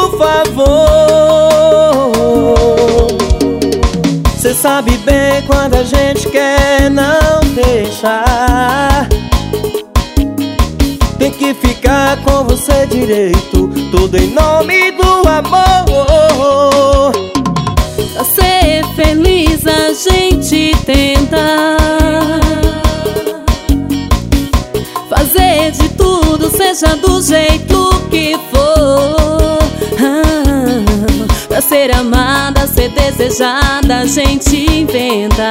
por favor. Cê sabe bem quando a gente quer não deixar. Tem que ficar com você direito, tudo em nome do amor. Pra ser feliz a gente tenta fazer de tudo, seja do jeito que for. Pra ser amada, ser desejada, a gente inventa.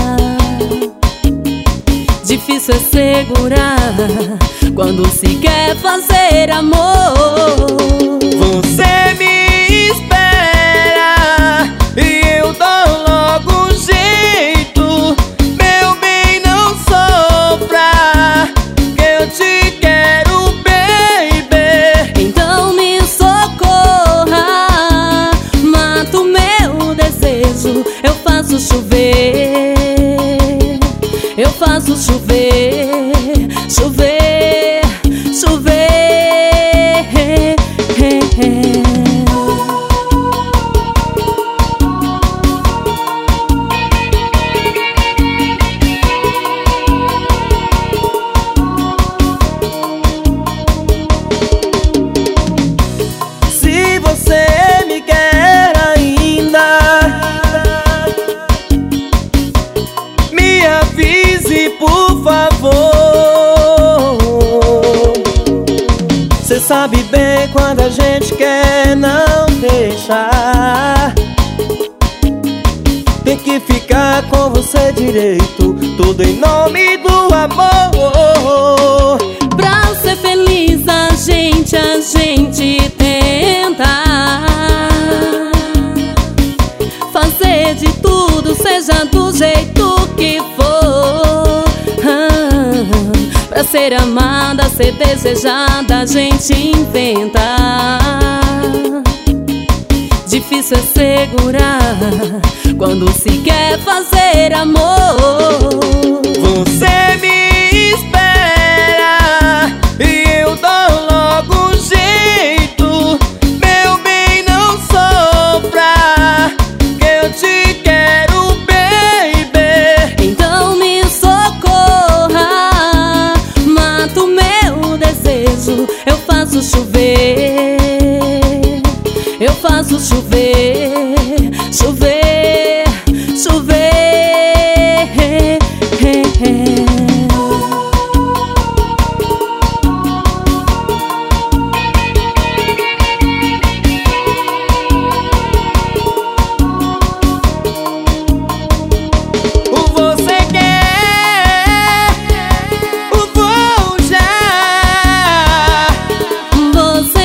Difícil é segurar quando se quer fazer amor. Você me espera e eu dou logo um jeito. Meu bem, não sofra, que eu te quero, baby. Então me socorra, mata o meu desejo. Eu faço chover, eu faço chover, chover, chover. Se você me quer ainda, me avise, por favor. Cê sabe bem quando a gente quer não deixar. Tem que ficar com você direito, tudo em nome do amor. Pra ser feliz a gente tenta fazer de tudo, seja do jeito que for. Pra ser amada, ser desejada, a gente inventa. Difícil é segurar quando se quer fazer amor. Você me espera e eu dou logo um jeito. Meu bem, não sofra, que eu te quero, baby. Então me socorra, mata o meu desejo. Eu faço chover, eu faço chover, chover, chover. Você quer, vou já. Você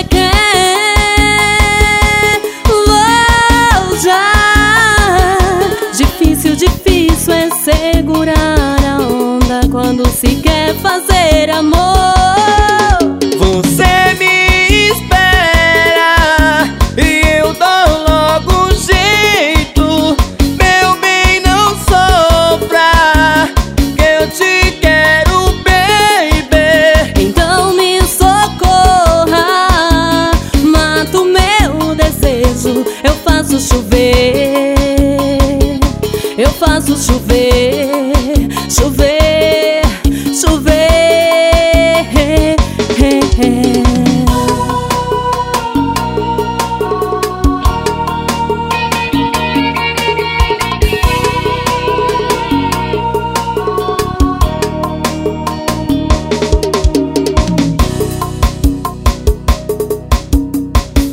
quer, vou já. Difícil, difícil é segurar a onda quando se quer fazer amor. Você me espera e eu dou logo um jeito. Meu bem, não sofra, que eu te quero, baby. Então me socorra, mata o meu desejo. Eu faço chover, eu faço chover,